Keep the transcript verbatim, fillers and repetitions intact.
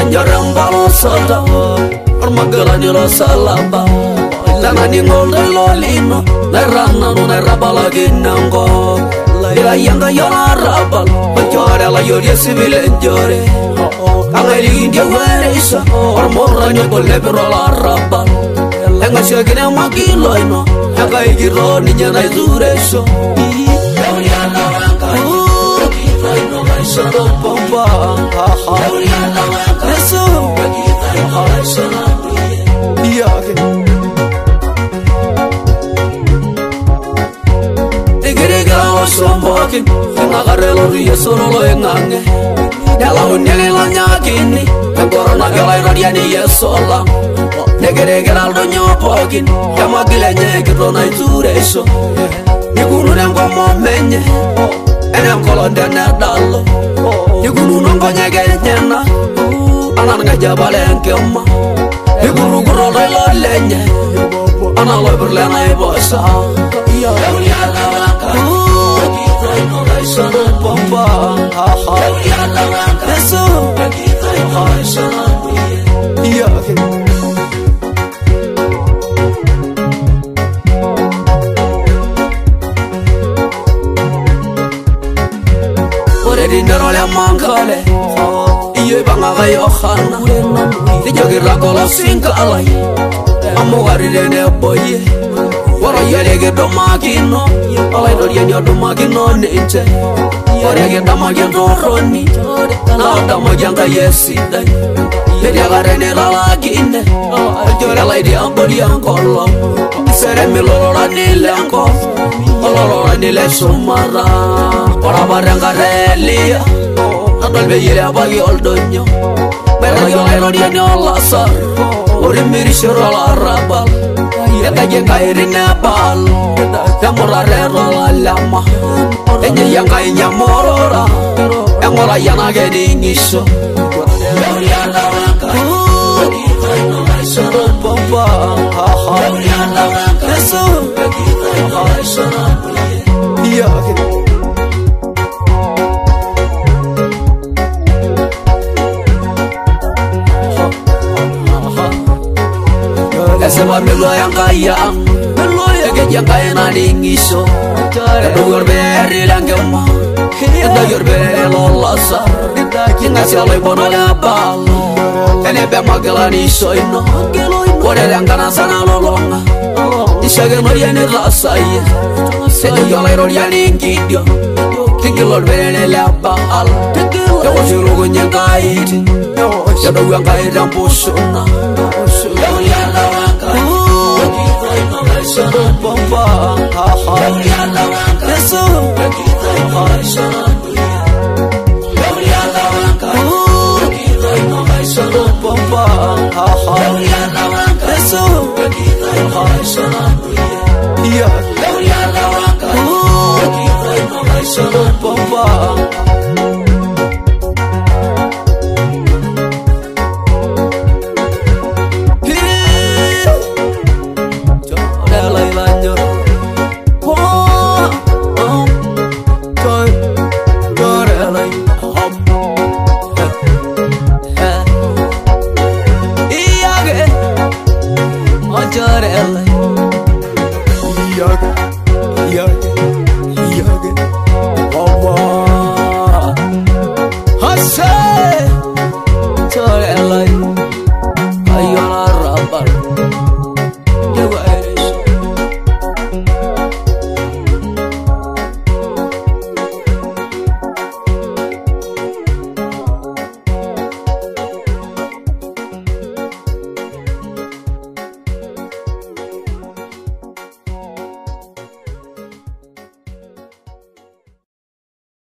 Jarambalo sota Armagalani lo salaba Lanani ngolda lolino Nairana no nairabala ginango Ila yanga yona rabal Pajore la yoria civile njore Angeli india werisa Armora nyogo lebro la rabal Enga shagine magilo ino Enga igiro ninya na izureso Euriana wanga Kita ino maisha do pomba Euriana wanga Eso Kita ino maisha na Iyake Igirigira wa sombokin Nagarelo riye sorolo engange Yala unyele la nyakini Engorona gala iradiani yesola Negerigira aldo nyopokin Yamagile nyekiro na izureso Nikunu nengo momenye Ene mkolo ndene dalo Nikunu nongo nyege nyena Anan ngajabale nkema Nikunu kuro dailo lenye Anan loibur lena ibosa Euriana wanga Kita ino maisha na pomba Euriana wanga Eso Kita ino maisha na Iyake Dinero le mankale Iye banga gayo khana Tijogirra kolo sinkalay Amugari dene boye Wara yelege do magino Alay do yenyo do magino ninche Orege damagyan do roni Na damagyan ga yesiday Media garene la lagine Jore lay di ambori ankolo Sere mi lolora nile anko Lolora nile sumara Ora baranga relia Adol be yele abagi oldonyo Mera yole rodia ni olasar Ori miri shiro la rabal Yeta jenga iri nepal Yamora rero la lama Enye yanga inya morora Engora yana geni nisho Euriana wanga Kita ino maisha na pomba Euriana wanga Eso Kita ino maisha na Iyake Ese wa melo yang kaya Melo ya yang kaya na dingiso Edo yorberi langema Edo yorberi lolasa Kinga sialoy bono ya balo Ene be magelani soino Kore langana sana lolonga Ishage no yene rasaya Edo yolay ro yani ngidio Kingi lorberi la balo Edo shirugo nyengaiti Edo yang kaya dampusuna Euriana wanga Kita ino maisha na pomba Euriana wanga Eso Kita ino maisha na Euriana wanga Kita ino maisha na pomba Euriana wanga Eso Kita ino maisha na Euriana wanga Kita ino maisha na pomba Ayo la rabal